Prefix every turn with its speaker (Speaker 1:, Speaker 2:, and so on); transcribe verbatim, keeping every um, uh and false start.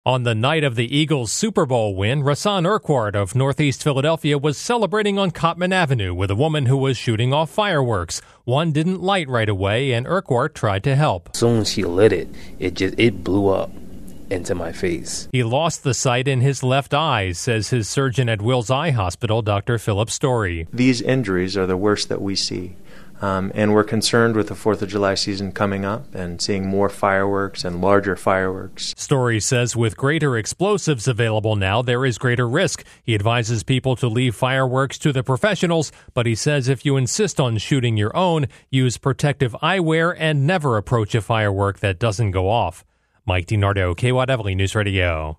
Speaker 1: On the night of the Eagles' Super Bowl win, Rahsaan Urquhart of Northeast Philadelphia was celebrating on Cottman Avenue with a woman who was shooting off fireworks. One didn't light right away, and Urquhart tried to help.
Speaker 2: As soon as she lit it, it just it blew up into my face.
Speaker 1: He lost the sight in his left eye, says his surgeon at Wills Eye Hospital, Doctor Philip Story.
Speaker 3: These injuries are the worst that we see. Um, and we're concerned with the fourth of July season coming up and seeing more fireworks and larger fireworks.
Speaker 1: Story says with greater explosives available now, there is greater risk. He advises people to leave fireworks to the professionals, but he says if you insist on shooting your own, use protective eyewear and never approach a firework that doesn't go off. Mike DiNardo, K W A D Evely News Radio.